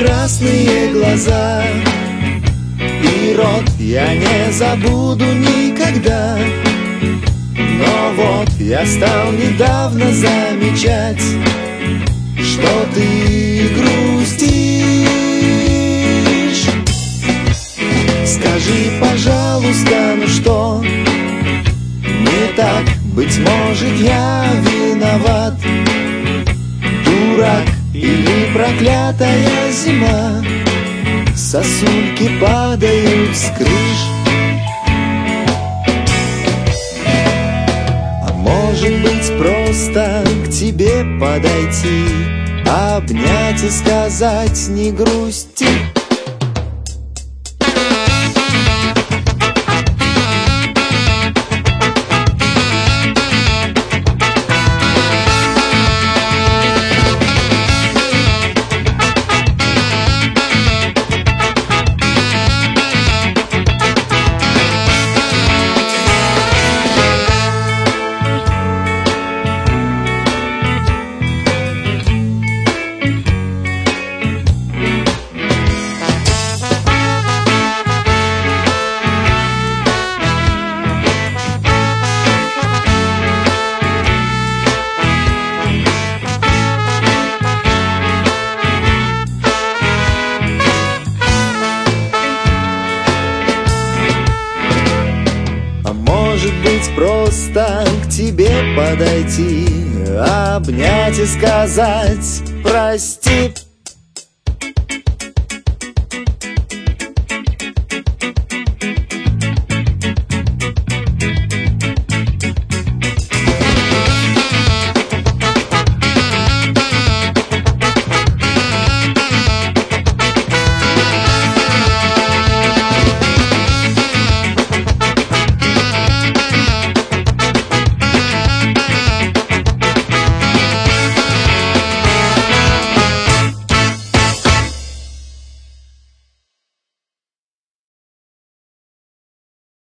прекрасные глаза и рот я не забуду никогда. Но вот я стал недавно замечать, что ты грустишь. Скажи, пожалуйста, ну что не так? Быть может, я виноват, дурак или проклятая зима. Сосульки падают с крыш. А может быть, просто к тебе подойти, обнять и сказать: не грусти. Может быть, просто к тебе подойти, обнять и сказать: прости.